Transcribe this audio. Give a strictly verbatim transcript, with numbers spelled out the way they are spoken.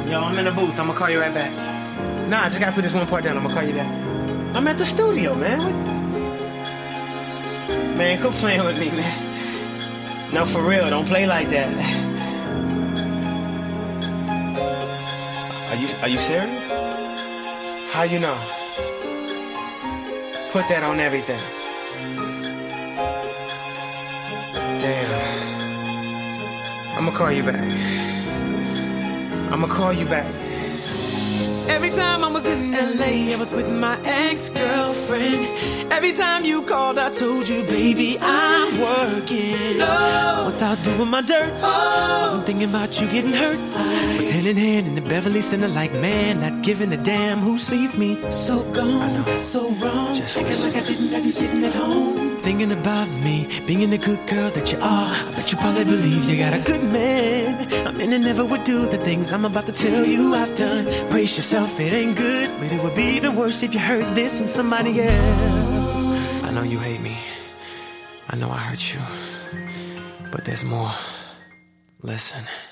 Yo, I'm in the booth. I'm gonna call you right back. Nah, I just gotta put this one part down. I'm gonna call you back. I'm at the studio, man. Man, quit playing with me, man. No, for real. Don't play like that. Are you Are you serious? How you know? Put that on everything. Damn. I'ma call you back. I'ma call you back. Every time I was in L A, I was with my ex-girlfriend. Every time you called, I told you, baby, I'm working. Oh, was out doing my dirt. Oh, I'm thinking about you getting hurt. Was hand in hand in the Beverly Center like, man, not giving a damn who sees me. So gone, I know, so wrong. Just thinking listen. Like I didn't have you sitting at home. Thinking about me, being the good girl that you are. I bet you probably believe you got a good man. I mean, I never would do the things I'm about to tell you I've done. Brace yourself, it ain't good, but it would be even worse if you heard this from somebody else. I know you hate me. I know I hurt you. But there's more. Listen.